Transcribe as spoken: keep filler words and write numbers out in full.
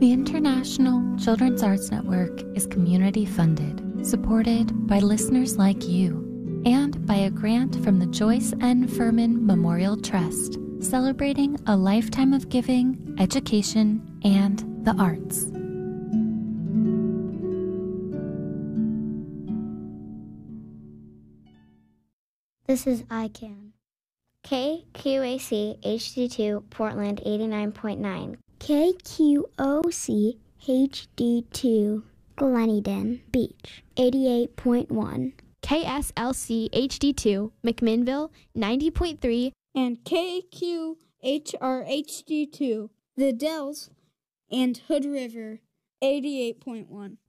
The International Children's Arts Network is community funded, supported by listeners like you, and by a grant from the Joyce N. Furman Memorial Trust, celebrating a lifetime of giving, education, and the arts. This is I CAN. K Q A C H D two Portland eighty-nine point nine. K Q O C H D two Gleneden Beach eighty-eight point one. K S L C H D two McMinnville ninety point three. And K Q H R H D two The Dells and Hood River eighty-eight point one.